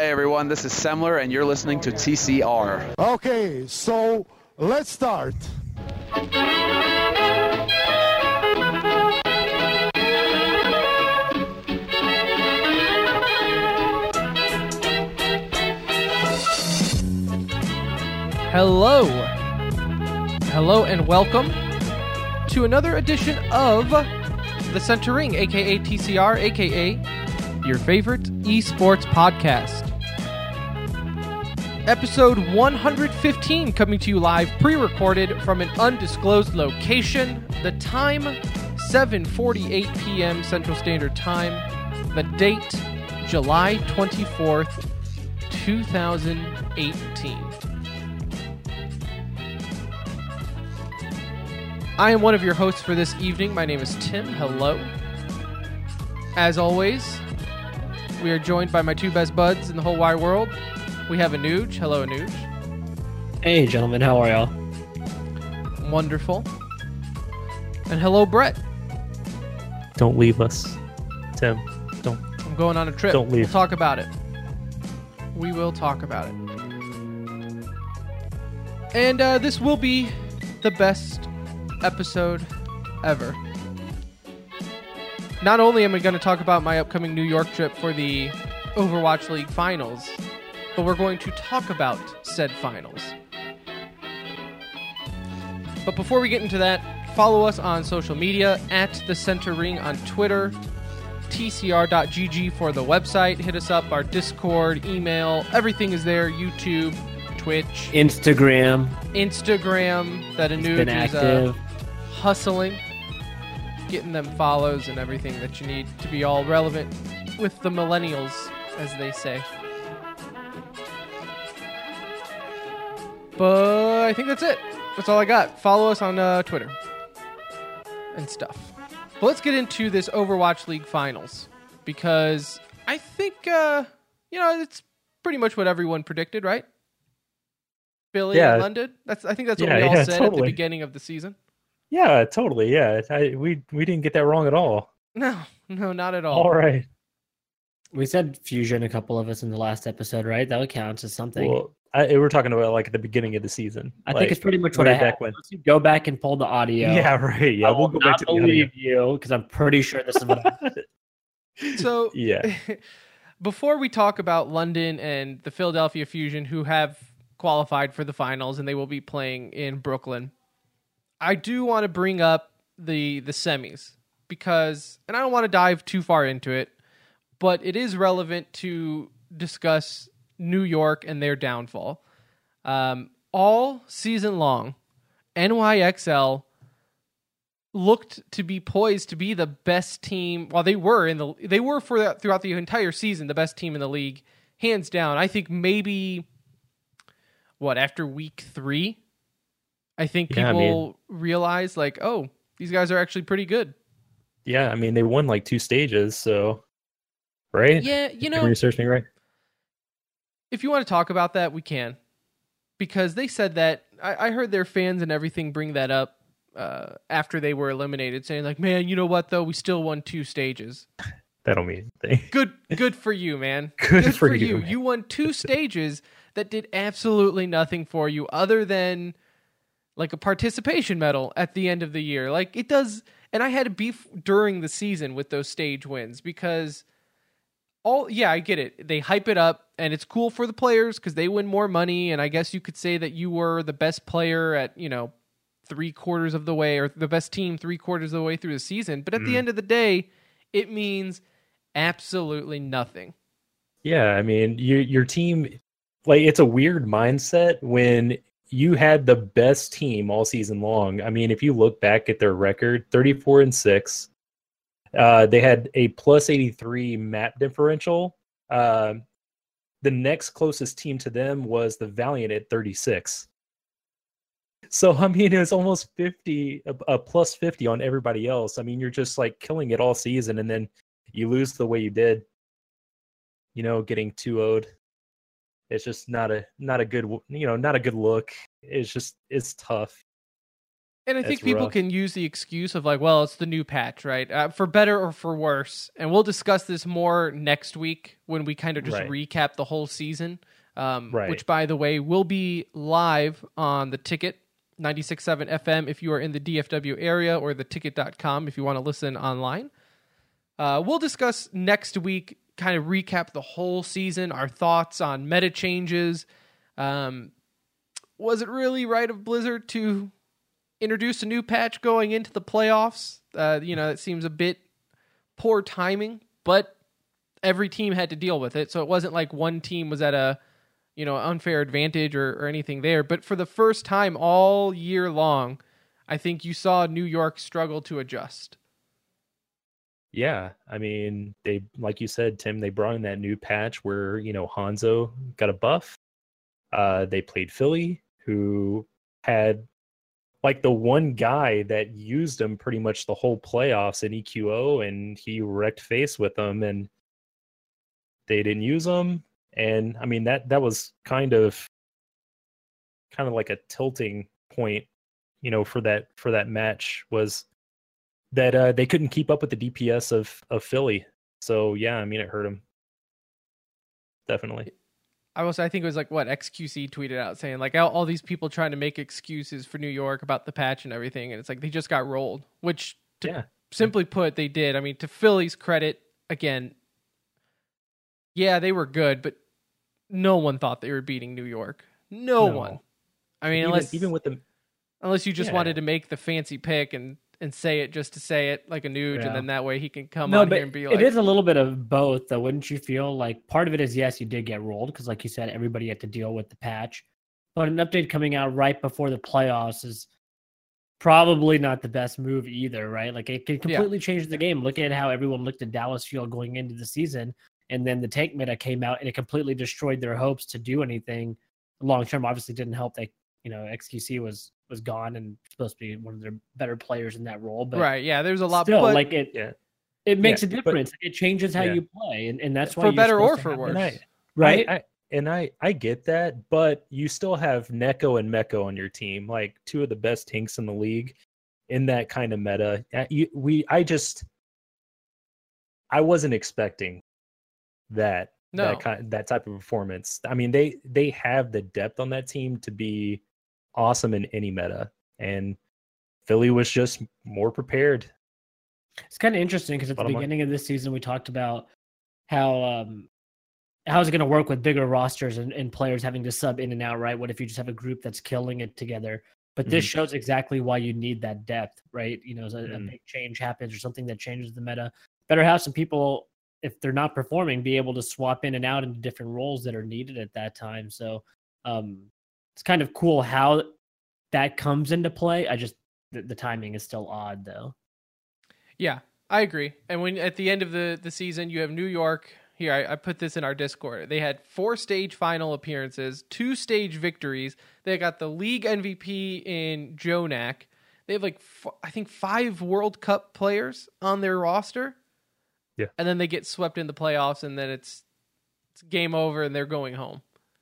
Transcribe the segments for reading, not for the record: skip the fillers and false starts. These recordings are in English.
Hey everyone, this is Semler, and you're listening to TCR. Okay, so let's start. Hello and welcome to another edition of The Center Ring, aka TCR, aka your favorite esports podcast. Episode 115 coming to you live, pre-recorded from an undisclosed location. The time, 7:48 p.m. Central Standard Time. The date, July 24th, 2018. I am one of your hosts for this evening. My name is Tim. Hello. As always, we are joined by my two best buds in the whole wide world. We have Anuj. Hello, Anuj. Hey, gentlemen. How are y'all? Wonderful. And hello, Brett. Don't leave us, Tim. Don't. I'm going on a trip. Don't leave. We'll talk about it. We will talk about it. And this will be the best episode ever. Not only am I going to talk about my upcoming New York trip for the Overwatch League finals, but we're going to talk about said finals. But before we get into that, follow us on social media at The Center Ring on Twitter, tcr.gg for the website. Hit us up, our Discord, email, everything is there, YouTube, Twitch, Instagram that been Anuj is active. hustling, getting them follows and everything that you need to be all relevant with the millennials, as they say. But I think that's it. That's all I got. Follow us on Twitter and stuff. But let's get into this Overwatch League finals, because I think it's pretty much what everyone predicted, right? Philly and London. I think that's what we all said at the beginning of the season. Yeah, totally. Yeah, we didn't get that wrong at all. No, not at all. All right. We said Fusion, a couple of us in the last episode, right? That would count as something. Well, we're talking about like at the beginning of the season. I think it's pretty much what I had. Once you go back and pull the audio. Yeah, right. Yeah, we'll go back to the audio. Believe you, because I'm pretty sure this is what I said. So yeah. Before we talk about London and the Philadelphia Fusion, who have qualified for the finals and they will be playing in Brooklyn, I do want to bring up the semis, because, and I don't want to dive too far into it, but it is relevant to discuss New York and their downfall. All season long, NYXL looked to be poised to be the best team. Well, they were throughout the entire season the best team in the league, hands down. I think maybe after week 3, I think people realize like, oh, these guys are actually pretty good. Yeah, I mean they won like 2 stages, so right? Yeah, research me right. If you want to talk about that, we can, because they said that I heard their fans and everything bring that up after they were eliminated, saying like, man, you know what though, we still won 2 stages. That don't mean anything. Good for you, man. Good for you. You won 2 stages that did absolutely nothing for you other than like a participation medal at the end of the year. Like it does. And I had a beef during the season with those stage wins, because I get it. They hype it up and it's cool for the players because they win more money. And I guess you could say that you were the best player at, 3/4 of the way, or the best team 3/4 of the way through the season. But at the end of the day, it means absolutely nothing. Yeah, I mean, your team, like, it's a weird mindset when you had the best team all season long. I mean, if you look back at their record, 34-6, they had a plus 83 map differential. The next closest team to them was the Valiant at 36. So, I mean, it was almost 50, a plus 50 on everybody else. I mean, you're just like killing it all season, and then you lose the way you did, getting 2-0'd. It's just not a good look. It's tough. And I think That's people rough. can use the excuse of like, well, it's the new patch, right? For better or for worse. And we'll discuss this more next week when we kind of just Right. recap the whole season. Right. Which, by the way, will be live on the Ticket, 96.7 FM if you are in the DFW area, or the ticket.com if you want to listen online. We'll discuss next week, kind of recap the whole season, our thoughts on meta changes. Was it really right of Blizzard to introduce a new patch going into the playoffs? It seems a bit poor timing, but every team had to deal with it. So it wasn't like one team was at a, unfair advantage or anything there. But for the first time all year long, I think you saw New York struggle to adjust. Yeah, I mean, they, like you said, Tim, they brought in that new patch where, Hanzo got a buff. They played Philly, who had like the one guy that used him pretty much the whole playoffs in EQO, and he wrecked face with them, and they didn't use him. And I mean, that was kind of like a tilting point, for that match, was that they couldn't keep up with the DPS of Philly. So yeah, I mean, it hurt him. Definitely. I think it was like what XQC tweeted out saying like all these people trying to make excuses for New York about the patch and everything. And it's like, they just got rolled, which simply put, they did. I mean, to Philly's credit, again, yeah, they were good, but no one thought they were beating New York. No one. I mean, unless you just wanted to make the fancy pick and say it just to say it like a Nuge, and then that way he can come on here and be like... It is a little bit of both, though, wouldn't you feel? Like, part of it is, yes, you did get rolled, because like you said, everybody had to deal with the patch. But an update coming out right before the playoffs is probably not the best move either, right? Like, it can completely change the game. Look at how everyone looked at Dallas Fuel going into the season, and then the tank meta came out, and it completely destroyed their hopes to do anything long-term. Obviously didn't help that, XQC was gone and supposed to be one of their better players in that role. But right, yeah, there's a lot. Still, but it makes a difference. It changes how you play, and that's why for better or for worse. I get that, but you still have Neko and Meko on your team, like two of the best tanks in the league in that kind of meta. I wasn't expecting that type of performance. I mean, they have the depth on that team to be awesome in any meta, and Philly was just more prepared. It's kind of interesting because at the beginning of this season, we talked about how is it going to work with bigger rosters and players having to sub in and out, right? What if you just have a group that's killing it together? But this shows exactly why you need that depth, right? As a big change happens or something that changes the meta, better have some people, if they're not performing, be able to swap in and out into different roles that are needed at that time. So it's kind of cool how that comes into play. The timing is still odd, though. Yeah, I agree. And when at the end of the season, you have New York. Here, I put this in our Discord. They had 4 stage final appearances, 2 stage victories. They got the league MVP in Jonak. They have like, I think 5 World Cup players on their roster. Yeah. And then they get swept in the playoffs, and then it's game over, and they're going home.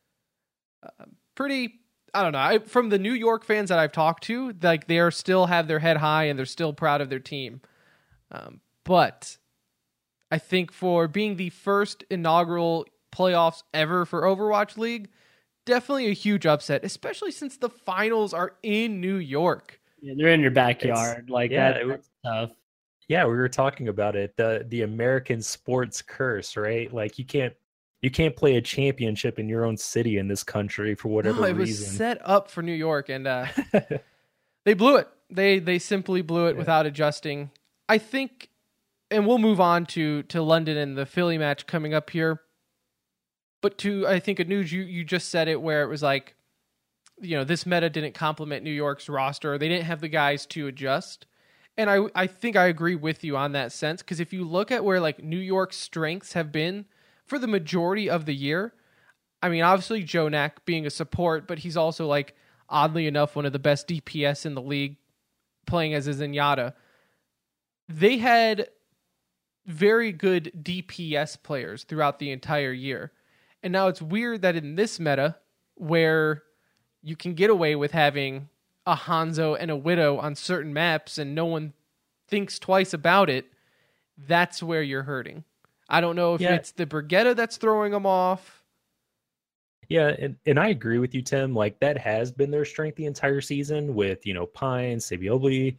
I don't know. From the New York fans that I've talked to, like, they still have their head high, and they're still proud of their team. But I think for being the first inaugural playoffs ever for Overwatch League, definitely a huge upset, especially since the finals are in New York. Yeah, they're in your backyard. That's tough. Yeah, we were talking about it. The American sports curse, right? Like, you can't play a championship in your own city in this country for whatever reason. It was set up for New York, and they blew it. They simply blew it without adjusting. I think, and we'll move on to London and the Philly match coming up here. But I think, Anuj, you just said it, where it was like, this meta didn't complement New York's roster. They didn't have the guys to adjust. And I think I agree with you on that sense, because if you look at where like New York's strengths have been for the majority of the year, I mean, obviously Jonak being a support, but he's also, like, oddly enough, one of the best DPS in the league, playing as a Zenyatta. They had very good DPS players throughout the entire year. And now it's weird that in this meta, where you can get away with having a Hanzo and a Widow on certain maps and no one thinks twice about it, that's where you're hurting. I don't know if it's the Brigitte that's throwing them off. Yeah, and I agree with you, Tim. Like, that has been their strength the entire season with, Pine, Savioli,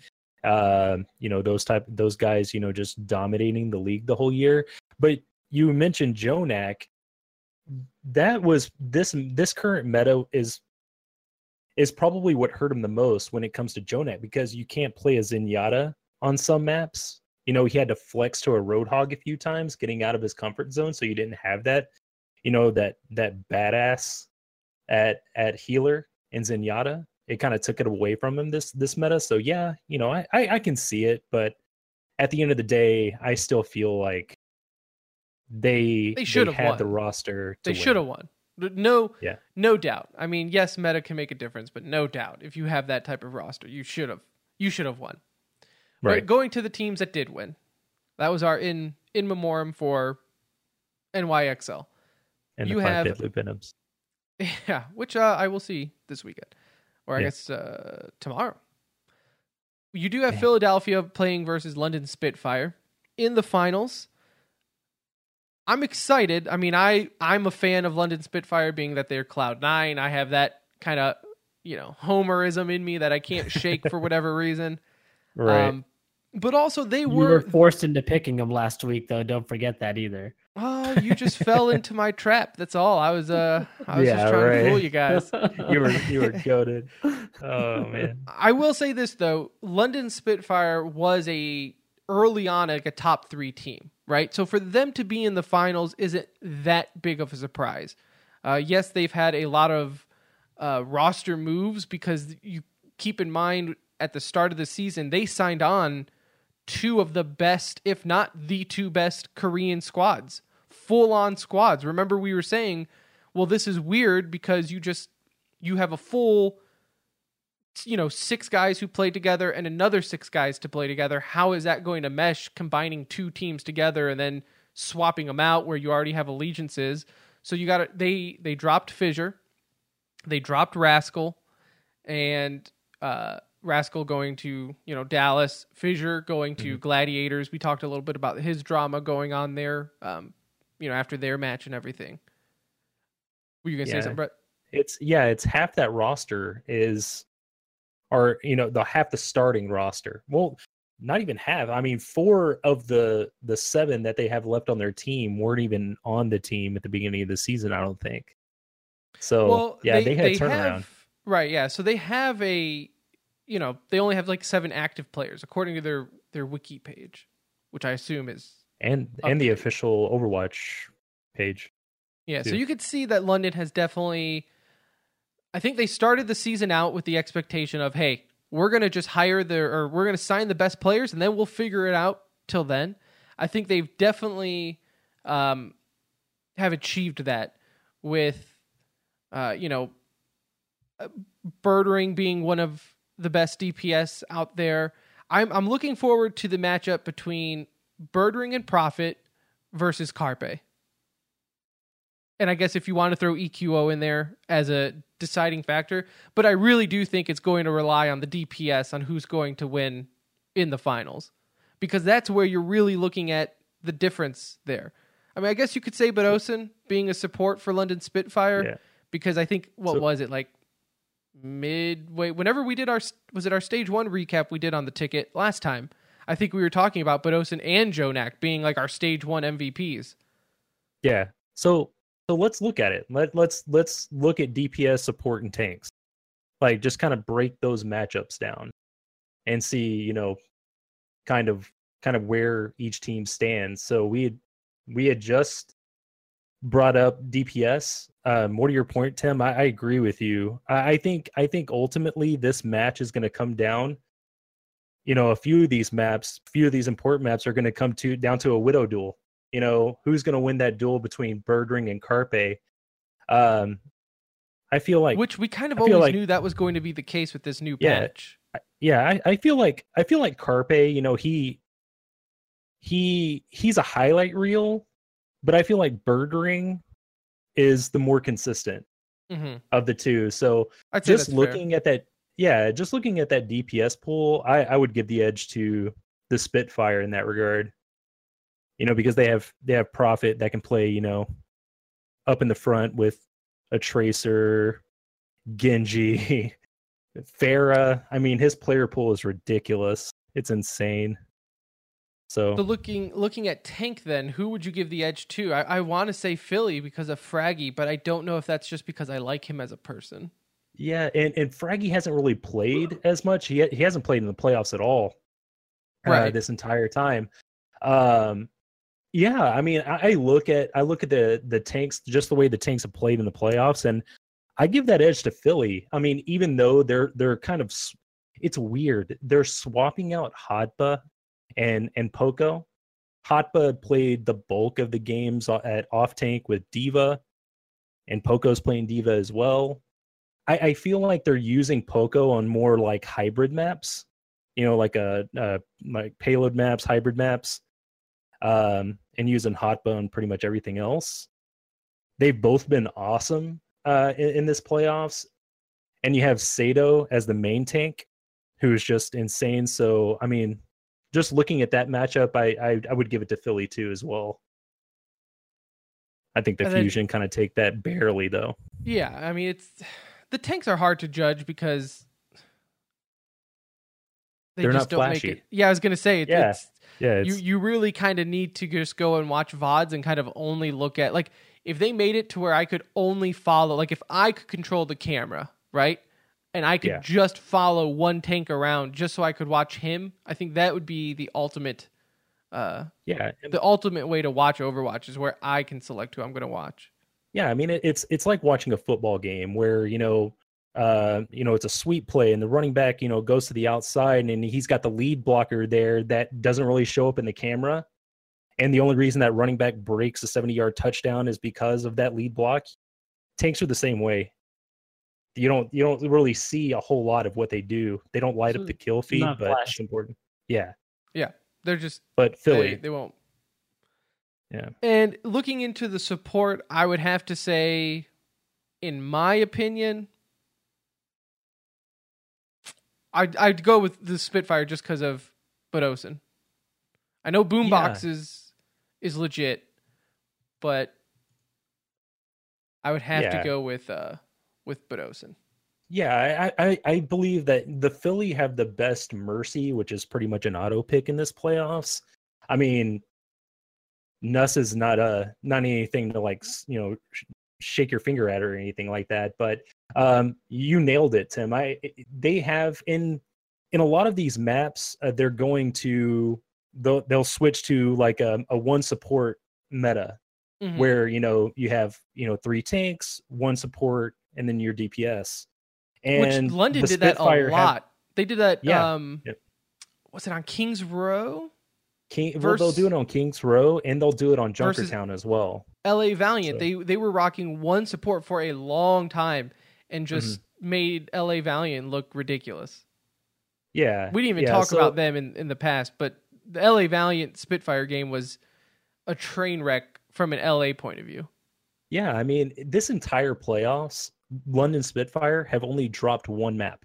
those guys, just dominating the league the whole year. But you mentioned JJoNak. That was this current meta is probably what hurt him the most when it comes to JJoNak, because you can't play a Zenyatta on some maps. He had to flex to a Roadhog a few times, getting out of his comfort zone, so you didn't have that, that badass at healer in Zenyatta. It kind of took it away from him this meta. So yeah, I can see it, but at the end of the day, I still feel like they should have had the roster. They should have won. No doubt. I mean, yes, meta can make a difference, but no doubt, if you have that type of roster, you should have won. Right. But going to the teams that did win, that was our in memoriam for NYXL. And you have Deadly Venoms. Yeah, which I will see this weekend, or I guess tomorrow. You do have Philadelphia playing versus London Spitfire in the finals. I'm excited. I mean, I'm a fan of London Spitfire, being that they're Cloud9. I have that kind of, homerism in me that I can't shake for whatever reason. Right. But also you were forced into picking them last week, though. Don't forget that either. Oh, you just fell into my trap. That's all. I was just trying to fool you guys. You were goated. Oh man. I will say this though, London Spitfire was early on like a top 3 team, right? So for them to be in the finals isn't that big of a surprise. Yes, they've had a lot of roster moves, because you keep in mind at the start of the season they signed on 2 of the best, if not the 2 best Korean squads, full-on squads. Remember, we were saying, well, this is weird because you have a full, 6 guys who play together and another 6 guys to play together. How is that going to mesh, combining 2 teams together and then swapping them out where you already have allegiances? So they dropped Fissure, they dropped Rascal, and Rascal going to, Dallas, Fissure going to Gladiators. We talked a little bit about his drama going on there, after their match and everything. Were you going to say something, Brett? It's half that roster half the starting roster. Well, not even half. I mean, 4 of the 7 that they have left on their team weren't even on the team at the beginning of the season, I don't think. So, they had a turnaround. Right, yeah. So they have they only have like 7 active players according to their wiki page, which I assume is and the official Overwatch page. Yeah, too. So you could see that London has definitely, I think they started the season out with the expectation of, hey, we're going to just we're going to sign the best players and then we'll figure it out till then. I think they've definitely have achieved that with Birdring being one of the best DPS out there. I'm looking forward to the matchup between Birdring and Prophet versus Carpe. And I guess if you want to throw EQO in there as a deciding factor, but I really do think it's going to rely on the DPS on who's going to win in the finals, because that's where you're really looking at the difference there. I mean, I guess you could say Bedosen being a support for London Spitfire, because I think, was it like midway, whenever we did our stage 1 recap we did on the ticket last time, I think we were talking about Bedosen and JJoNak being like our stage 1 MVPs. Yeah. So let's look at it. Let's look at DPS, support, and tanks. Like, just kind of break those matchups down and see, kind of where each team stands. So we had just brought up DPS. More to your point, Tim, I agree with you. I think ultimately this match is going to come down. A few of these important maps are going to come down to a Widow duel. Who's going to win that duel between Birdring and Carpe? I feel like, which we kind of always knew that was going to be the case with this new patch. Yeah, I feel like Carpe, he's a highlight reel, but I feel like Birdring is the more consistent of the two. So just looking at that, Yeah, just looking at that DPS pool, I would give the edge to the Spitfire in that regard. Because they have Prophet that can play, up in the front with a Tracer, Genji, Pharah. I mean, his player pool is ridiculous. It's insane. So looking at tank, then who would you give the edge to? I want to say Philly because of Fraggy, but I don't know if that's just because I like him as a person. Yeah, and Fraggy hasn't really played as much. He hasn't played in the playoffs at all, this entire time. Yeah, I mean, I look at the tanks, just the way the tanks have played in the playoffs, and I give that edge to Philly. I mean, even though they're kind of, it's weird. They're swapping out Hotba and Poco. Hotba played the bulk of the games at off tank with D.Va, and Poco's playing D.Va as well. I feel like they're using Poco on more like hybrid maps, like like payload maps, hybrid maps, and using Hotba on pretty much everything else. They've both been awesome in this playoffs, and you have Sato as the main tank, who's just insane. So I mean, just looking at that matchup, I would give it to Philly too as well. I think the Fusion kind of take that barely though. Yeah, I mean the tanks are hard to judge because they're just don't flashy. make it. Yeah, I was gonna say it's you really kind of need to just go and watch VODs and kind of only look at, like, if they made it to where I could only follow, like if I could control the camera, right? And I could just follow one tank around just so I could watch him, I think that would be the ultimate the ultimate way to watch Overwatch, is where I can select who I'm going to watch. Yeah, I mean it's like watching a football game where it's a sweep play and the running back goes to the outside and he's got the lead blocker there that doesn't really show up in the camera, and the only reason that running back breaks a 70-yard touchdown is because of that lead block. Tanks are the same way. You don't really see a whole lot of what they do. They don't light up the kill feed, but it's important. Yeah, they're just. But Philly, they won't. Yeah. And looking into the support, I would have to say, in my opinion, I'd go with the Spitfire just because of Badosin. I know Boombox is legit, but I would have to go with Badosin. Yeah, I believe that the Philly have the best Mercy, which is pretty much an auto pick in this playoffs. I mean, Nuss is not anything to like shake your finger at or anything like that, but you nailed it, Tim. They have in a lot of these maps, they're going to they'll switch to like a one support meta, where you have 3 tanks, 1 support, and then your DPS. And which London did that a lot. They did that. Was it on Kings Row? They'll do it on Kings Row, and they'll do it on Junkertown as well. LA Valiant, they were rocking 1 support for a long time, and just made LA Valiant look ridiculous. Yeah, we didn't even talk about them in the past, but the LA Valiant Spitfire game was a train wreck from an LA point of view. Yeah, I mean, this entire playoffs, London Spitfire have only dropped 1 map.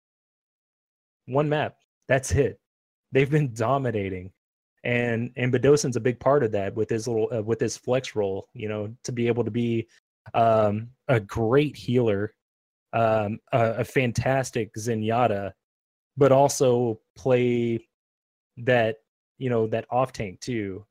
1 map. That's it. They've been dominating. And Badosin's a big part of that with his little with his flex role, to be able to be a great healer, a fantastic Zenyatta, but also play that that off tank too,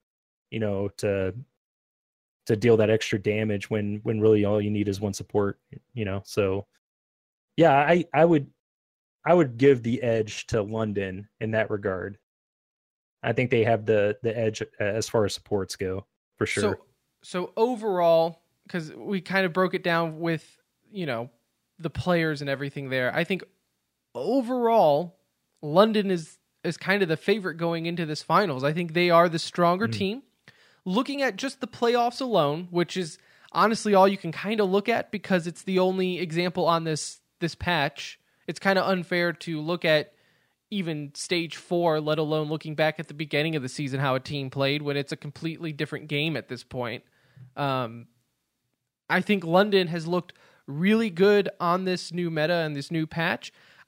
to deal that extra damage when really all you need is 1 support, So yeah, I would give the edge to London in that regard. I think they have the edge as far as supports go, for sure. So overall, because we kind of broke it down with, the players and everything there, I think overall, London is kind of the favorite going into this finals. I think they are the stronger team. Looking at just the playoffs alone, which is honestly all you can kind of look at because it's the only example on this patch, it's kind of unfair to look at even stage 4, let alone looking back at the beginning of the season, how a team played when it's a completely different game at this point. I think London has looked really good on this new meta and this new patch.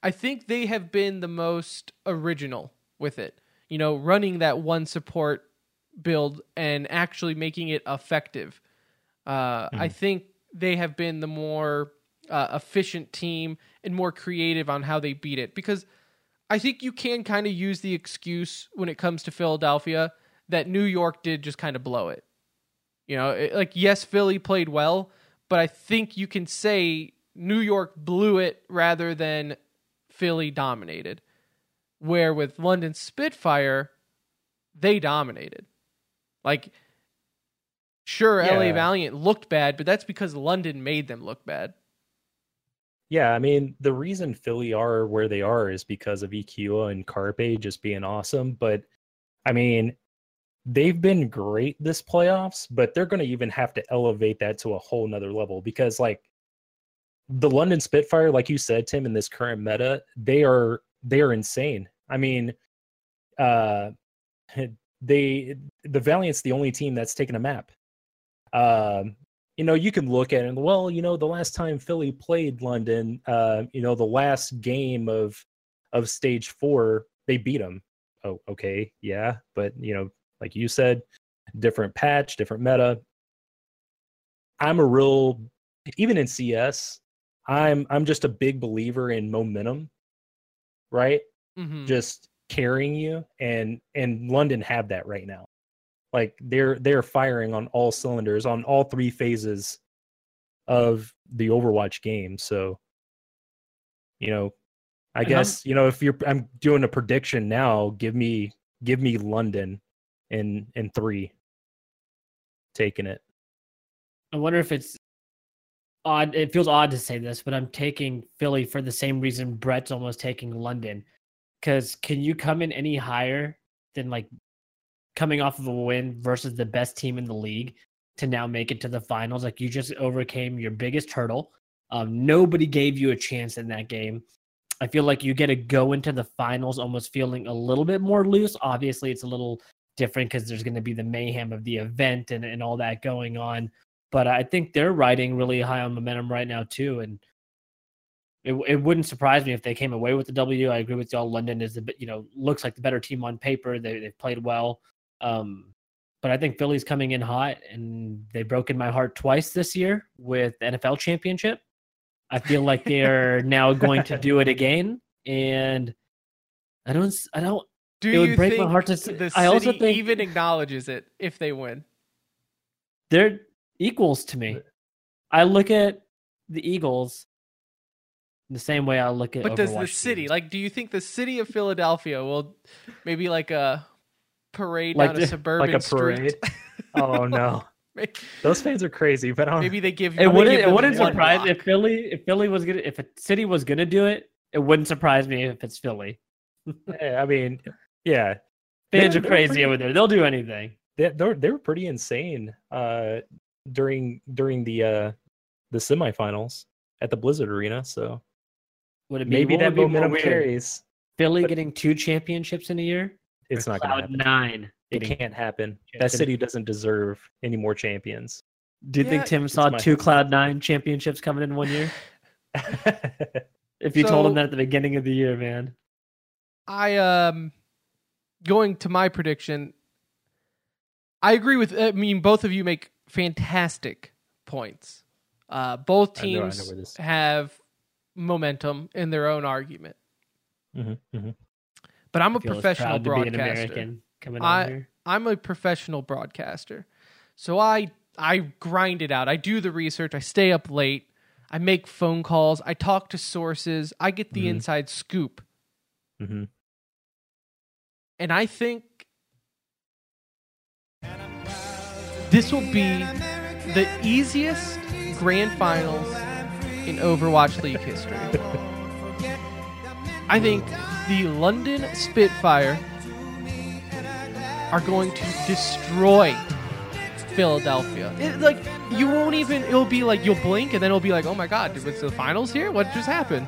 I think they have been the most original with it. You know, running that one support build and actually making it effective. I think they have been the more efficient team and more creative on how they beat it, because I think you can kind of use the excuse when it comes to Philadelphia that New York did just kind of blow it. You know, like, yes, Philly played well, but I think you can say New York blew it rather than Philly dominated. Where with London Spitfire, they dominated. Like, sure, LA Valiant looked bad, but that's because London made them look bad. Yeah, I mean, the reason Philly are where they are is because of EQA and Carpe just being awesome. But, I mean, they've been great this playoffs, but they're going to even have to elevate that to a whole nother level, because, like, the London Spitfire, like you said, Tim, in this current meta, they are insane. I mean, the Valiant's the only team that's taken a map. You know, you can look at it and, well, you know, the last time Philly played London, you know, the last game of stage 4, they beat them. Oh, okay, yeah, but, you know, like you said, different patch, different meta. Even in CS, I'm just a big believer in momentum, right? Mm-hmm. Just carrying you, and London have that right now. Like, they're firing on all cylinders on all 3 phases of the Overwatch game. So, you know, I guess, you know, I'm doing a prediction now, give me London in 3, taking it. I wonder if it's odd. It feels odd to say this, but I'm taking Philly for the same reason Brett's almost taking London. Because can you come in any higher than, like, coming off of a win versus the best team in the league to now make it to the finals? Like, you just overcame your biggest hurdle. Nobody gave you a chance in that game. I feel like you get to go into the finals almost feeling a little bit more loose. Obviously, it's a little different because there's going to be the mayhem of the event and all that going on. But I think they're riding really high on momentum right now, too. And it wouldn't surprise me if they came away with the W. I agree with y'all. London is looks like the better team on paper. They've played well. But I think Philly's coming in hot, and they've broken my heart twice this year with the NFL championship. I feel like they're now going to do it again, and I don't. Do it would you break think my heart to the city I also think even acknowledges it if they win? They're equals to me. I look at the Eagles the same way I look at. But Overwatch does the city, teams. like, do you think the city of Philadelphia will maybe like a parade down a suburban like a parade? street? Oh no, those fans are crazy. But Maybe they give. It wouldn't one surprise block. if Philly was gonna, if a city was gonna do it. It wouldn't surprise me if it's Philly. I mean, yeah, Fans are crazy over there. They'll do anything. They were pretty insane during the semifinals at the Blizzard Arena. So Would it be, maybe what that would be more momentum weird? carries. Philly but getting 2 championships in a year? It's Or not going to happen. Cloud9. It getting- can't happen. That city doesn't deserve any more champions. Do you think Yeah, Tim saw my- 2 Cloud9 championships coming in 1 year? If you told him So- that at the beginning of the year, man. I going to my prediction. I agree with. I mean, both of you make fantastic points. Both I know teams where this- have momentum in their own argument. But I'm a Feel as professional proud to be an broadcaster. American coming on here. I'm a professional broadcaster. So I grind it out. I do the research. I stay up late. I make phone calls. I talk to sources. I get the inside scoop. Mm-hmm. And I think this will be the easiest grand finals in Overwatch League history. I think the London Spitfire are going to destroy Philadelphia. You won't even, it'll be like you'll blink and then it'll be like, oh my god, was the finals here? What just happened?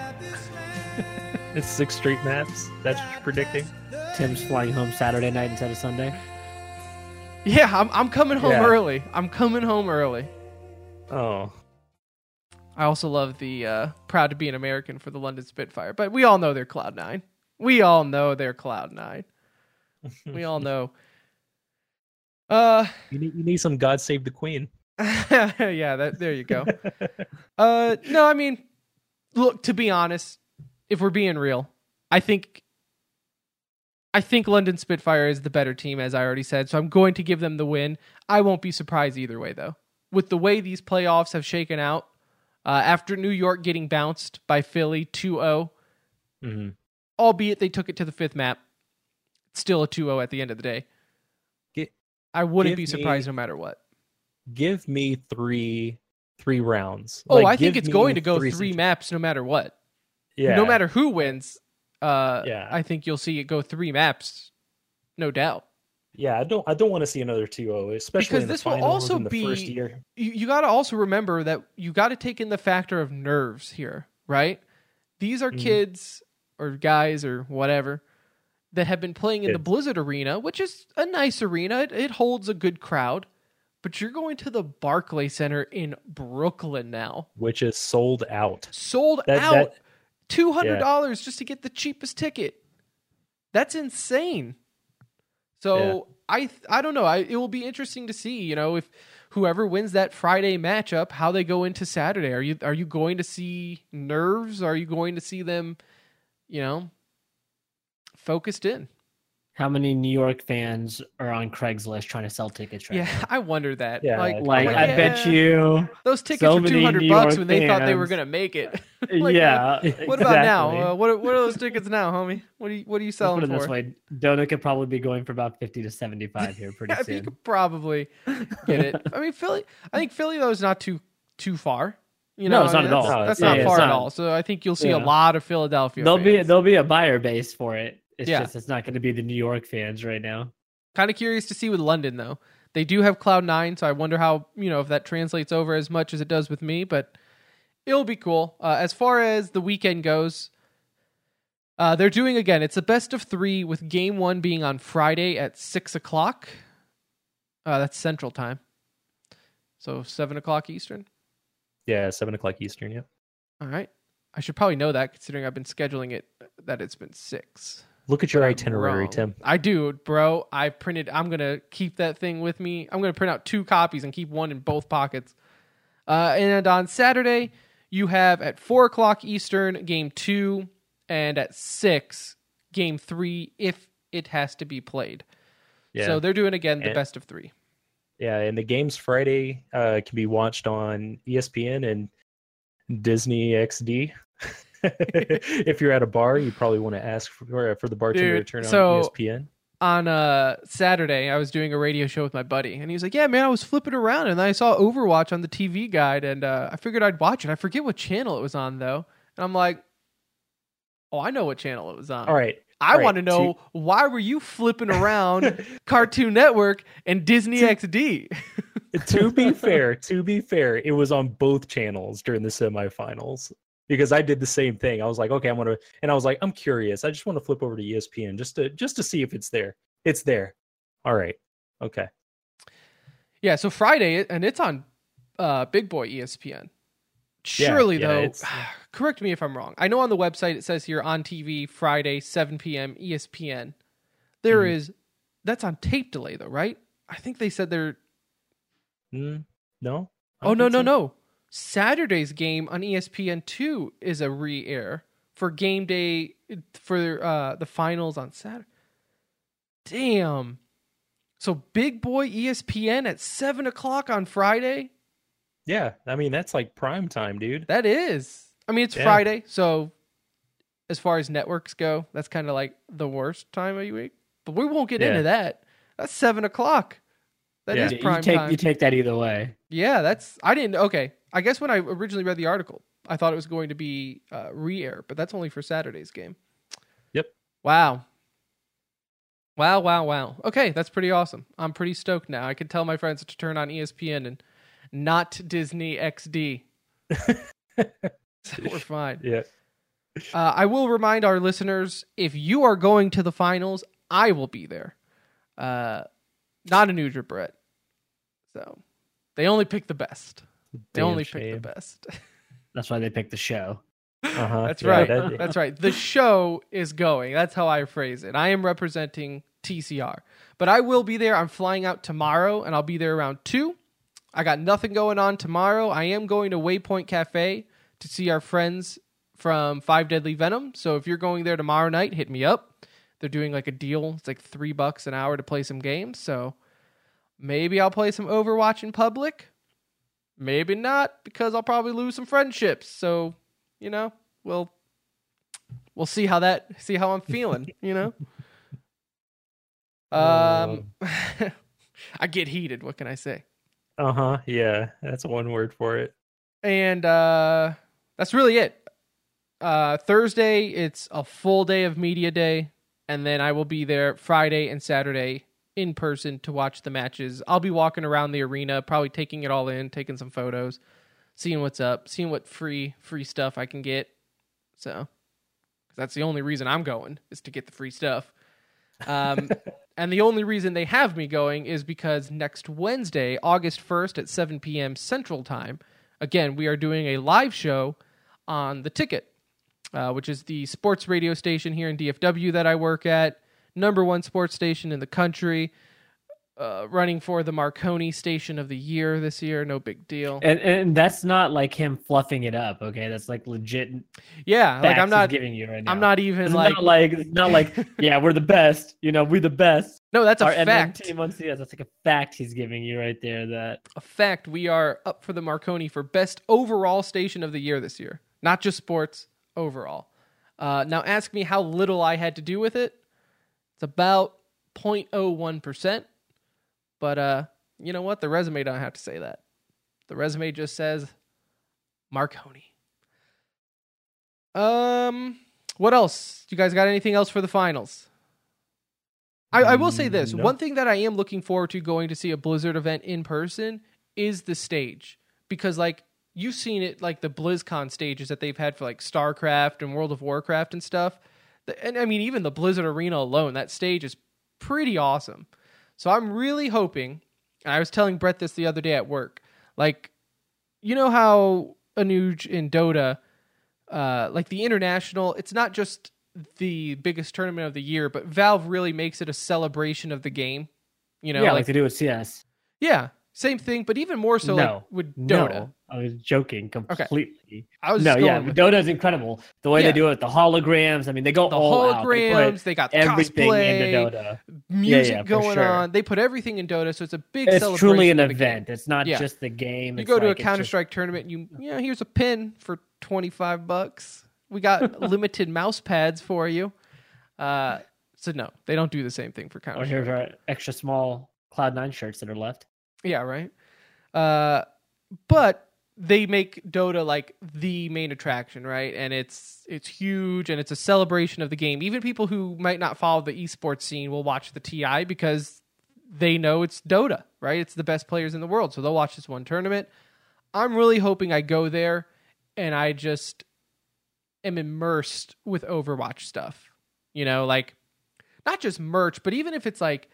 It's 6 straight maps. That's what you're predicting. Tim's flying home Saturday night instead of Sunday. Yeah, I'm coming home Yeah. early. I'm coming home early. Oh, I also love the proud to be an American for the London Spitfire, but we all know they're Cloud9. We all know they're Cloud9. We all know. You need some God Save the Queen. Yeah, there you go. No, I mean, look, to be honest, if we're being real, I think London Spitfire is the better team, as I already said, so I'm going to give them the win. I won't be surprised either way, though. With the way these playoffs have shaken out, after New York getting bounced by Philly 2-0, albeit they took it to the fifth map, still a 2-0 at the end of the day. I wouldn't be surprised no matter what. Give me three rounds. Oh, I think it's going to go three maps no matter what. Yeah. No matter who wins, I think you'll see it go three maps, no doubt. Yeah, I don't want to see another 2-0, especially because in the this will finals also in the be first year. You got to also remember that you got to take in the factor of nerves here, right? These are kids or guys or whatever that have been playing in the Blizzard Arena, which is a nice arena. It holds a good crowd, but you're going to the Barclays Center in Brooklyn now, which is sold out. $200 just to get the cheapest ticket. That's insane. So I don't know. It will be interesting to see, if whoever wins that Friday matchup, how they go into Saturday. Are you going to see nerves? Are you going to see them, focused in? How many New York fans are on Craigslist trying to sell tickets right now? Yeah, I wonder that. Yeah, I bet you those tickets were $200 when they thought they were going to make it. What about now? What are those tickets now, homie? What are you selling for? Put it this way, Dota could probably be going for about 50 to 75 here pretty soon. You could probably get it. I mean, Philly though is not too far. No, it's not at all. That's not far at all. So I think you'll see a lot of Philadelphia. There'll be a buyer base for it. It's not going to be the New York fans right now. Kind of curious to see with London, though. They do have Cloud9, so I wonder how, if that translates over as much as it does with me, but it'll be cool. As far as the weekend goes, they're doing, again, it's a best of 3 with game 1 being on Friday at 6 o'clock. That's Central Time. So 7 o'clock Eastern? Yeah, 7 o'clock Eastern, yep. All right. I should probably know that, considering I've been scheduling it that it's been 6. Look at your itinerary, Tim. I do, bro. I'm going to keep that thing with me. I'm going to print out 2 copies and keep one in both pockets. And on Saturday, you have at 4 o'clock Eastern, game 2, and at 6, game 3, if it has to be played. Yeah. So they're doing, again, the best of 3. Yeah, and the games Friday can be watched on ESPN and Disney XD. If you're at a bar, you probably want to ask for the bartender to turn on ESPN. On Saturday, I was doing a radio show with my buddy, and he was like, "Yeah, man, I was flipping around, and I saw Overwatch on the TV guide, and I figured I'd watch it. I forget what channel it was on, though." And I'm like, "Oh, I know what channel it was on." All right. I want to know, why were you flipping around Cartoon Network and Disney XD? To be fair, it was on both channels during the semifinals. Because I did the same thing. I was like, okay, I'm curious. I just want to flip over to ESPN just to see if it's there. It's there. All right. Okay. Yeah, so Friday, and it's on Big Boy ESPN. Surely, though, correct me if I'm wrong. I know on the website it says here on TV, Friday, 7 p.m., ESPN. That's on tape delay, though, right? I think they said they're... No? Oh, no. Saturday's game on ESPN2 is a re-air for game day for the finals on Saturday. Damn. So Big Boy ESPN at 7 o'clock on Friday? Yeah, I mean, that's like prime time, dude. That is. I mean, it's Friday, so as far as networks go, that's kind of like the worst time of the week. But we won't get into that. That's 7 o'clock. That is prime time. You take that either way. Yeah, okay. I guess when I originally read the article, I thought it was going to be re-air, but that's only for Saturday's game. Yep. Wow. Okay, that's pretty awesome. I'm pretty stoked now. I can tell my friends to turn on ESPN and not Disney XD. So we're fine. Yeah. I will remind our listeners, if you are going to the finals, I will be there. Not a Nugent Brett. So they only pick the best. They only pick the best. That's why they picked the show. That's right. That's right. The show is going. That's how I phrase it. I am representing TCR. But I will be there. I'm flying out tomorrow, and I'll be there around 2. I got nothing going on tomorrow. I am going to Waypoint Cafe to see our friends from Five Deadly Venom. So if you're going there tomorrow night, hit me up. They're doing like a deal. It's like $3 an hour to play some games. So maybe I'll play some Overwatch in public. Maybe not, because I'll probably lose some friendships. So, you know, we'll see how I'm feeling, you know? I get heated. What can I say? Yeah, that's one word for it. And that's really it. Thursday, it's a full day of media day, and then I will be there Friday and Saturday in person to watch the matches. I'll be walking around the arena, probably taking it all in, taking some photos, seeing what's up, seeing what free stuff I can get. So, 'cause that's the only reason I'm going, is to get the free stuff. And the only reason they have me going is because next Wednesday, August 1st at 7 p.m. Central Time, again, we are doing a live show on The Ticket, which is the sports radio station here in DFW that I work at, #1 sports station in the country, running for the Marconi Station of the Year this year. No big deal. And that's not like him fluffing it up, okay? That's like legit. Yeah, like I'm not giving you right now. I'm not even it's like not like yeah, we're the best. You know, we're the best. No, that's a Our fact. team on CS, that's like a fact he's giving you right there. That a fact. We are up for the Marconi for best overall station of the year this year, not just sports, overall. Now ask me how little I had to do with it. It's about 0.01%. But you know what? The resume don't have to say that. The resume just says Marconi. What else? You guys got anything else for the finals? I will say this. No. One thing that I am looking forward to going to see a Blizzard event in person is the stage. Because, like, you've seen it, like, the BlizzCon stages that they've had for, like, StarCraft and World of Warcraft and stuff. And, I mean, even the Blizzard Arena alone, that stage is pretty awesome. So I'm really hoping, and I was telling Brett this the other day at work, like, you know how Anuj in Dota, like the international, it's not just the biggest tournament of the year, but Valve really makes it a celebration of the game. You know, yeah, like they do with CS. Yeah, same thing, but even more so with Dota. No, I was joking completely. Okay. I was Dota is incredible. The way they do it, the holograms. I mean, they go all out. They got everything cosplay, into Dota. Music going on. They put everything in Dota, so it's a big celebration. It's truly an of the event. Game. It's not just the game. You go to a Counter-Strike tournament, here's a pin for $25. We got limited mouse pads for you. So no, they don't do the same thing for Counter-Strike. Or here's our extra small Cloud9 shirts that are left. Yeah, right. But they make Dota like the main attraction, right? And it's huge, and it's a celebration of the game. Even people who might not follow the esports scene will watch the TI because they know it's Dota, right? It's the best players in the world, so they'll watch this one tournament. I'm really hoping I go there and I just am immersed with Overwatch stuff. You know, like not just merch, but even if it's like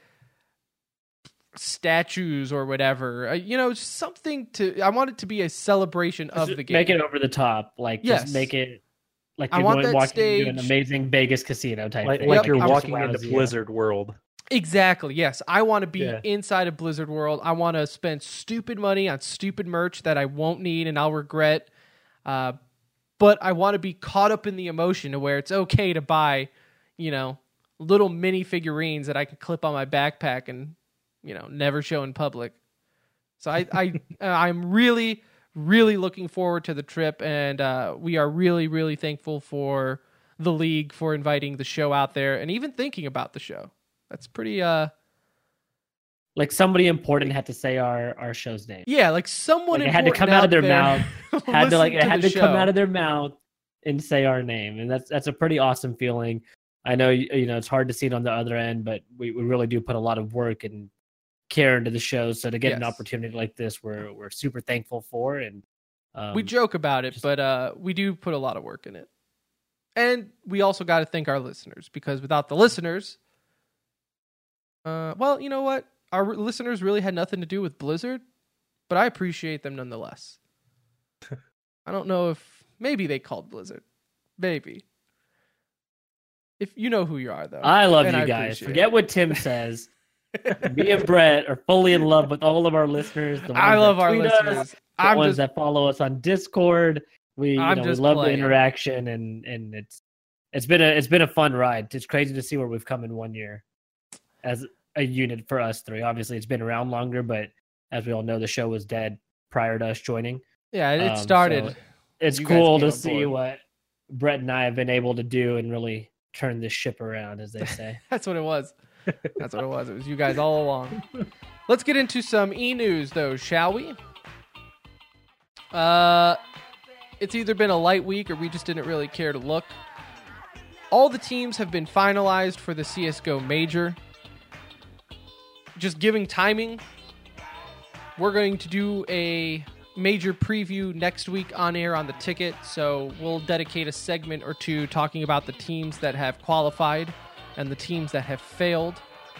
statues or whatever, something I want it to be a celebration of the game. Make it over the top, like just make it like you're walking into an amazing Vegas casino type thing. Like you're walking into Blizzard World. Exactly. Yes, I want to be inside of Blizzard World. I want to spend stupid money on stupid merch that I won't need and I'll regret. But I want to be caught up in the emotion to where it's okay to buy, little mini figurines that I can clip on my backpack and never show in public. So I'm really, really looking forward to the trip, and we are really, really thankful for the league for inviting the show out there and even thinking about the show. That's pretty like somebody important had to say our show's name. Yeah, like someone it had to come out of their mouth. Had to come out of their mouth and say our name, and that's a pretty awesome feeling. I know it's hard to see it on the other end, but we really do put a lot of work and care into the show. So to get an opportunity like this, we're super thankful for. And we joke about it, but we do put a lot of work in it. And we also got to thank our listeners, because without the listeners, well, you know what? Our listeners really had nothing to do with Blizzard, but I appreciate them nonetheless. I don't know if Maybe they called Blizzard. Maybe. If you know who you are, though. I love and you I guys. appreciate Forget it. what Tim says. Me and Brett are fully in love with all of our listeners. The ones I love that our tweet listeners. us, the I'm ones just that follow us on Discord. We I'm we just love playing. the interaction, and it's been a fun ride. It's crazy to see where we've come in 1 year as a unit for us three. Obviously, it's been around longer, but as we all know, the show was dead prior to us joining. Yeah, it So started. it's You guys cool came to on see board. what Brett and I have been able to do and really turn this ship around, as they say. That's what it was. That's what it was. It was you guys all along. Let's get into some e-news, though, shall we? It's either been a light week or we just didn't really care to look. All the teams have been finalized for the CSGO Major. Just giving timing, we're going to do a major preview next week on air on the ticket, so we'll dedicate a segment or two talking about the teams that have qualified and the teams that have failed.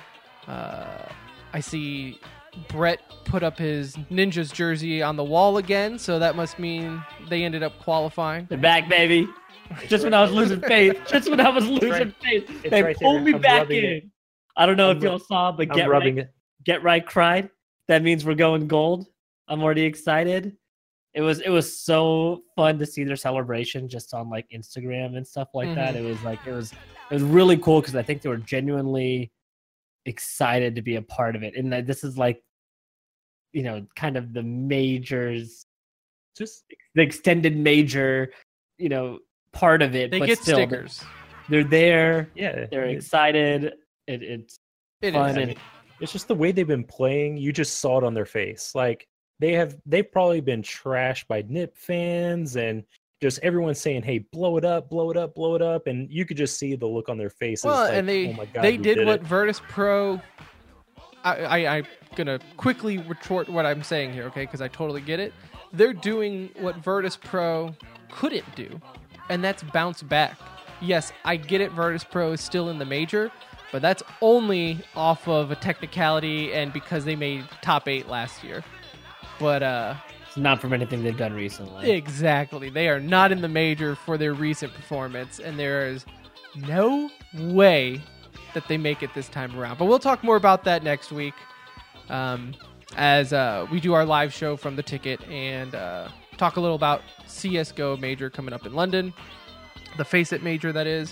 I see Brett put up his Ninjas jersey on the wall again, so that must mean they ended up qualifying. They're back, baby. Just when I was losing faith. Just when I was losing faith. They right pulled there. me I'm back rubbing in. it. I don't know I'm if y'all saw, but I'm rubbing it. Get Right cried. That means we're going gold. I'm already excited. It was so fun to see their celebration just on like Instagram and stuff like that. It was really cool because I think they were genuinely excited to be a part of it. And that this is like, you know, kind of the majors, Just the extended major, you know, part of it. They but get still, stickers. They're there. yeah, They're excited. It's It fun is. and it's just the way they've been playing. You just saw it on their face. Like they've probably been trashed by NIP fans and just everyone saying, "Hey, blow it up, blow it up, blow it up," and you could just see the look on their faces. Well, like, and oh my God, they we did what it. Virtus Pro. I'm gonna quickly retort what I'm saying here, okay? Because I totally get it. They're doing what Virtus Pro couldn't do, and that's bounce back. Yes, I get it. Virtus Pro is still in the major, but that's only off of a technicality and because they made top 8 last year. But it's not from anything they've done recently. exactly, they are not in the major for their recent performance, and there is no way that they make it this time around. But we'll talk more about that next week as we do our live show from the ticket and talk a little about CSGO Major coming up in London, the Face It Major, that is.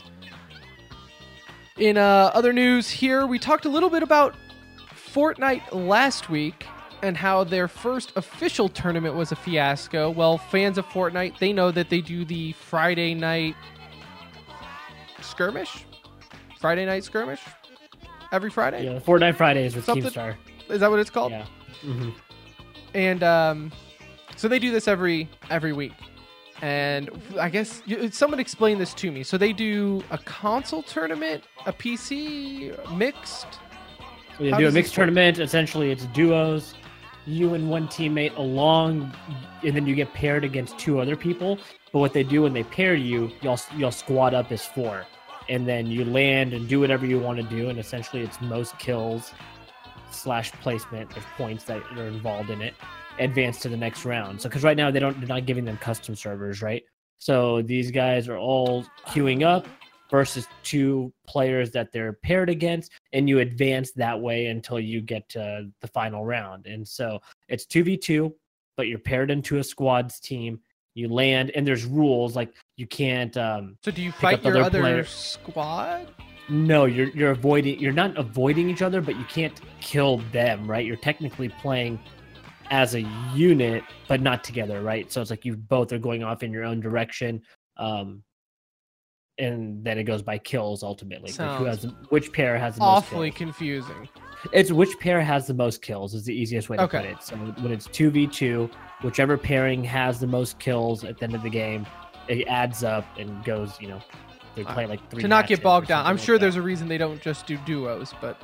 In other news here, we talked a little bit about Fortnite last week and how their first official tournament was a fiasco. Well, fans of Fortnite, they know that they do the Friday night skirmish? Friday night skirmish? Every Friday? Yeah, Fortnite Fridays with Something- Keemstar. Is that what it's called? Yeah. Mm-hmm. And so they do this every week. And I guess someone explain this to me. So they do a console tournament, a PC, mixed. We How do a does mixed this work? tournament. Essentially, it's duos, you and one teammate along, and then you get paired against 2 other people. But what they do when they pair you, y'all squad up as 4, and then you land and do whatever you want to do. And essentially, it's most kills / placement. There's points that are involved in it. Advance to the next round. So because right now they're not giving them custom servers, right? So these guys are all queuing up versus 2 players that they're paired against, and you advance that way until you get to the final round. And so it's 2v2, but you're paired into a squads team. You land, and there's rules like you can't. So do you up fight your other other players. squad? No, you're avoiding. You're not avoiding each other, but you can't kill them, right? You're technically playing as a unit, but not together, right? So it's like you both are going off in your own direction, and then it goes by kills ultimately. Like which pair has the most Awfully kills. confusing. It's which pair has the most kills is the easiest way to Okay. put it. So when it's 2v2, whichever pairing has the most kills at the end of the game, it adds up and goes, you know, they play like 3 To not get matches or bogged down. something I'm like sure that. there's a reason they don't just do duos, but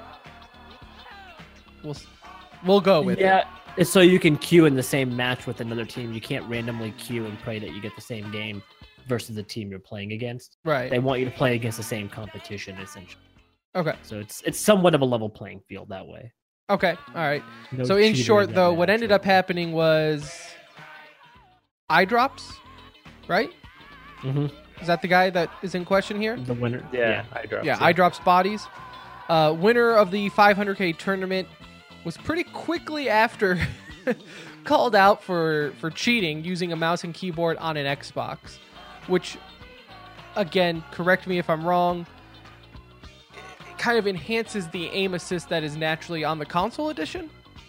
we'll go with it. Yeah, it's so you can queue in the same match with another team. You can't randomly queue and pray that you get the same game versus the team you're playing against. Right. They want you to play against the same competition, essentially. Okay. So it's somewhat of a level playing field that way. Okay. All right. No So in cheaters short, that though, what match ended or up happening was eye drops, right? Mm-hmm. Is that the guy that is in question here? The winner. Yeah, Eyedrops. Yeah, Eyedrops Bodies. Winner of the 500K tournament was pretty quickly after called out for cheating using a mouse and keyboard on an Xbox, which, again, correct me if I'm wrong, it kind of enhances the aim assist that is naturally on the console edition.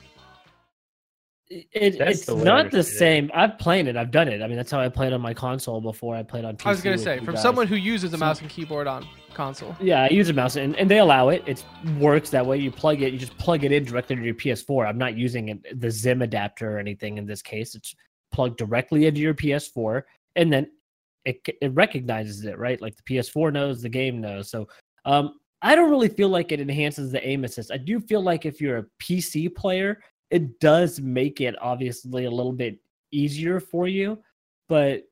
It's not the same. I've played it. I've done it. I mean, that's how I played on my console before I played on PC. I was going to say, from someone who uses a mouse and keyboard on console. Yeah, I use a mouse, and they allow it. It works that way. You just plug it in directly to your PS4. I'm not using the Zim adapter or anything in this case. It's plugged directly into your PS4, and then it recognizes it, right? Like the PS4 knows, the game knows. So I don't really feel like it enhances the aim assist. I do feel like if you're a PC player, it does make it obviously a little bit easier for you, but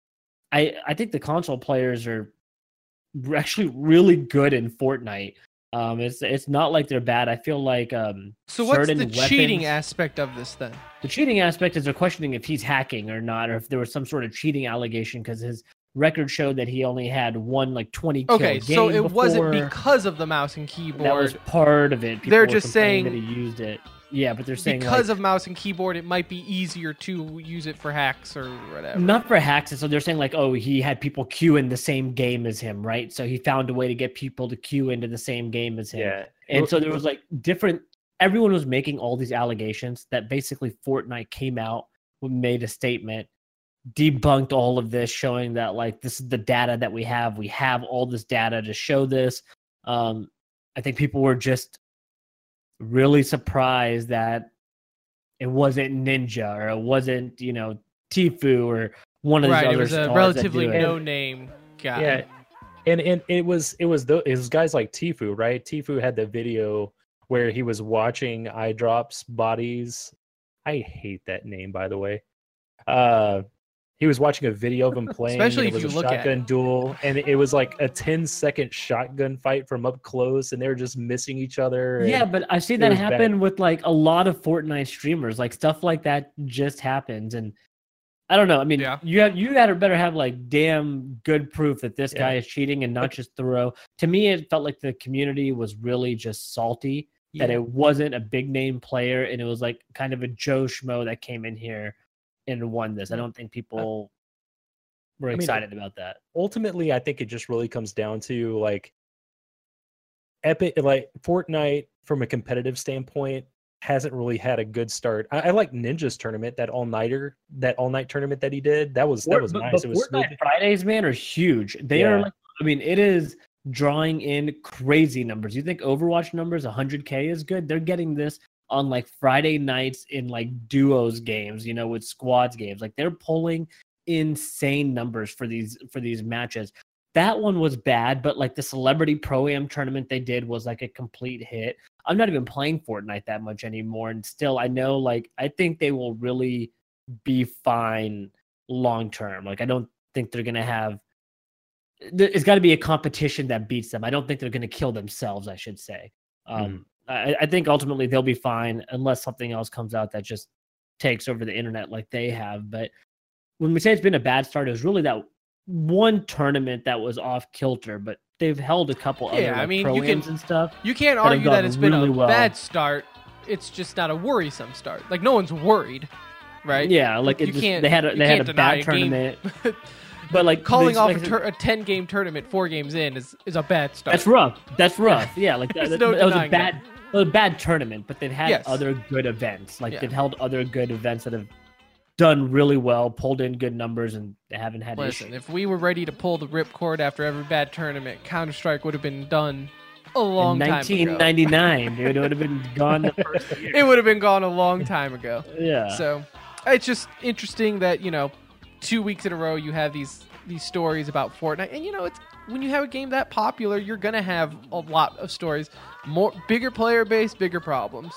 I think the console players are actually really good in Fortnite. It's not like they're bad. I feel like so what's the cheating aspect of this then? The cheating aspect is they're questioning if he's hacking or not, or if there was some sort of cheating allegation because his record showed that he only had one 20 kill game so it before. Wasn't because of the mouse and keyboard. That was part of it. People they're were just saying that he used it. Yeah, but they're saying because of mouse and keyboard, it might be easier to use it for hacks or whatever. Not for hacks. So they're saying he had people queue in the same game as him, right? So he found a way to get people to queue into the same game as him. Yeah. And so there was different. Everyone was making all these allegations that basically Fortnite came out, made a statement, debunked all of this, showing that this is the data that we have. We have all this data to show this. I think people were just really surprised that it wasn't Ninja or it wasn't, Tfue or one of these other it was a relatively no-name guy. Yeah, and it was guys like Tfue, right? Tfue had the video where he was watching Eyedrops Bodies. I hate that name, by the way. He was watching a video of him playing. Especially if you look at at it. Shotgun duel, and it was like a 10-second shotgun fight from up close, and they were just missing each other. Yeah, but I see that happen with a lot of Fortnite streamers. Stuff like that just happens, and I don't know. I mean, you better have damn good proof that this guy is cheating and not just throw. To me, it felt like the community was really just salty that it wasn't a big name player, and it was kind of a Joe Schmo that came in here and won this. I don't think people were excited about that. Ultimately, I think it just really comes down to Epic, Fortnite from a competitive standpoint hasn't really had a good start. I like Ninja's tournament, that all-night tournament that he did. That was nice. It was Fortnite Fridays, man, are huge. They are it is drawing in crazy numbers. You think Overwatch numbers 100K is good? They're getting this on Friday nights in duos games, with squads games. They're pulling insane numbers for these matches. That one was bad, but the Celebrity Pro-Am tournament they did was a complete hit. I'm not even playing Fortnite that much anymore, and still I know I think they will really be fine long term. I don't think they're gonna have. It's got to be a competition that beats them. I don't think they're gonna kill themselves, I should say. I think ultimately they'll be fine unless something else comes out that just takes over the internet like they have. But when we say it's been a bad start, it was really that one tournament that was off kilter, but they've held a couple other pro-ams and stuff. You can't argue that it's been a bad start. It's just not a worrisome start. No one's worried, right? Yeah, they had a bad tournament. But calling off a 10-game tournament 4 games in is a bad start. That's rough. Yeah, that was a bad tournament, but they've had other good events. They've held other good events that have done really well, pulled in good numbers, and they haven't had issues. If we were ready to pull the ripcord after every bad tournament, Counter-Strike would have been done a long time ago. 1999, dude. It would have been gone the first year. It would have been gone a long time ago. Yeah. So it's just interesting that, 2 weeks in a row you have these stories about Fortnite, and it's when you have a game that popular, you're gonna have a lot of stories, bigger player base, bigger problems.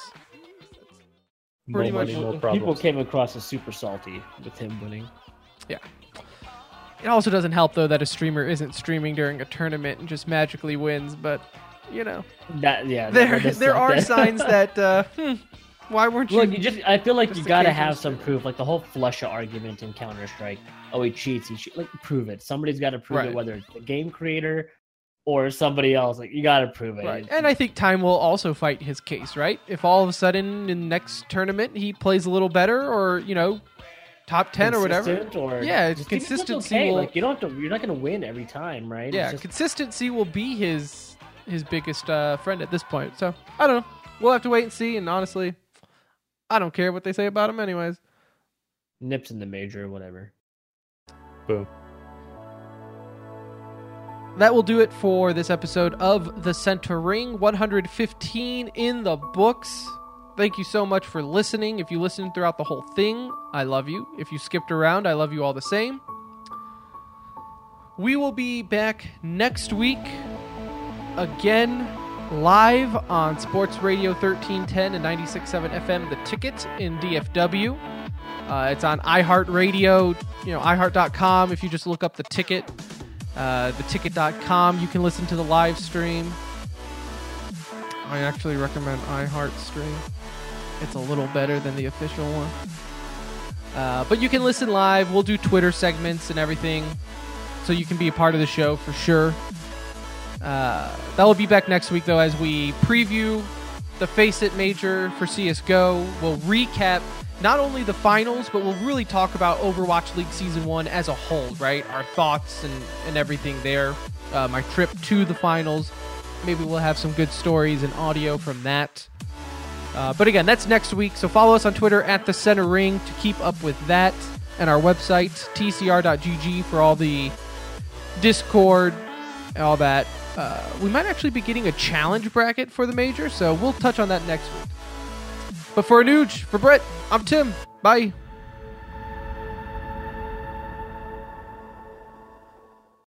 Pretty much more problems. People came across as super salty with him winning. Yeah. It also doesn't help though that a streamer isn't streaming during a tournament and just magically wins, but there are signs that Why weren't you? Look, I feel like just you gotta occasionally have some proof. Like the whole Flusha argument in Counter-Strike. Oh, he cheats. Like, prove it. Somebody's got to prove Right. it, whether it's the game creator or somebody else. Like, you gotta prove it. Right. And I think time will also fight his case, right? If all of a sudden in the next tournament he plays a little better, or top 10 or whatever. Or Yeah, just consistency okay. will. Like you don't have to. You're not gonna win every time, right? Yeah, It's just- consistency will be his biggest friend at this point. So I don't know. We'll have to wait and see. And honestly, I don't care what they say about him, anyways. nips in the major or whatever. Boom. That will do it for this episode of The Center Ring. 115 in the books. Thank you so much for listening. If you listened throughout the whole thing, I love you. If you skipped around, I love you all the same. We will be back next week, again, live on Sports Radio 1310 and 96.7 FM, The Ticket in DFW. It's on iHeartRadio, iHeart.com. If you just look up The Ticket, theticket.com, you can listen to the live stream. I actually recommend iHeartStream. It's a little better than the official one. But you can listen live. We'll do Twitter segments and everything, so you can be a part of the show for sure. That will be back next week, though, as we preview the Face It Major for CSGO. We'll recap not only the finals, but we'll really talk about Overwatch League Season 1 as a whole, right? Our thoughts and everything there. My trip to the finals. Maybe we'll have some good stories and audio from that. But again, that's next week. So follow us on Twitter at The Center Ring to keep up with that. And our website, tcr.gg, for all the Discord and all that. We might actually be getting a challenge bracket for the major, so we'll touch on that next week. But for Anuj, for Brett, I'm Tim. Bye.